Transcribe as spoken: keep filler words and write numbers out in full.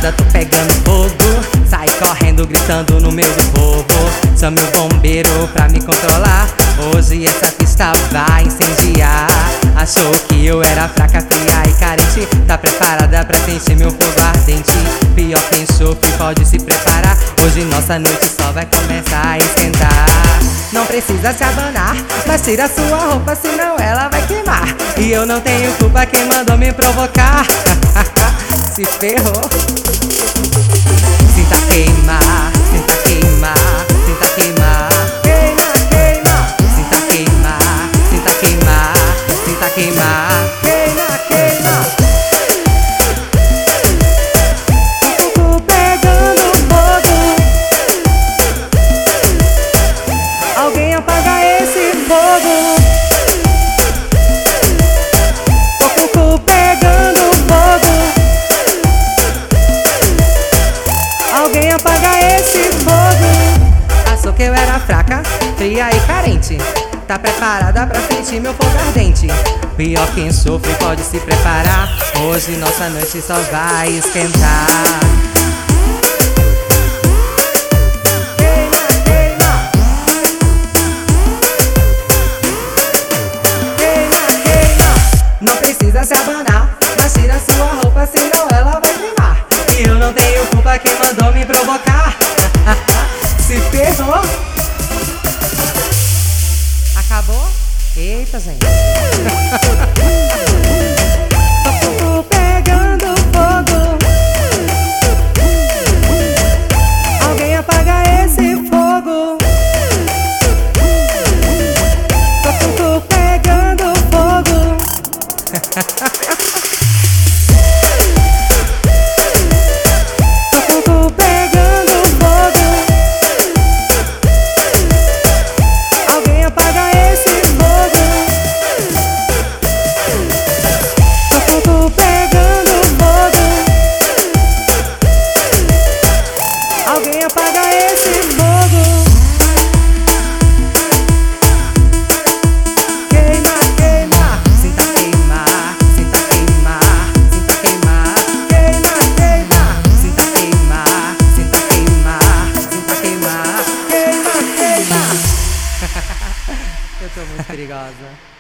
preparada, tô pegando fogo. Sai correndo, gritando no meio do povo. Chame o bombeiro pra me controlar. Hoje essa pista vai incendiar. Achou que eu era fraca, fria e carente. Tá preparada pra sentir meu fogo ardente. Pior quem sofre pode se preparar. Hoje nossa noite só vai começar a esquentar. Não precisa se abanar, mas tira sua roupa, senão ela vai queimar. E eu não tenho culpa, quem mandou me provocar. Se ferrou. Sinta queimar, sinta queimar, sinta queimar. Queima, queima. Sinta queimar, sinta queimar, sinta queimar. Queima, queima. Tô pegando fogo. Alguém apaga esse fogo. Tô pegando fogo. Alguém apaga esse fogo. Achou que eu era fraca, fria e carente. Tá preparada pra sentir meu fogo ardente. Pior quem sofre pode se preparar. Hoje nossa noite só vai esquentar. Queima, queima. Queima, queima. Não precisa se abanar, mas tira sua roupa, senão ela vai queimar. E eu não tenho culpa, quem mandou me provocar. Se ferrou. Acabou? Eita, gente. Tô pegando fogo. Alguém apaga esse fogo. Tô pegando fogo. Tô pegando fogo. Alguém apaga esse fogo. Tô pegando fogo. Alguém apaga esse fogo. Queima, queima. Sinta queimar, sinta queimar, sinta queimar. Queima, queima. Sinta queimar, sinta queimar, sinta queimar. Queima, queima. Eu tô muito perigosa.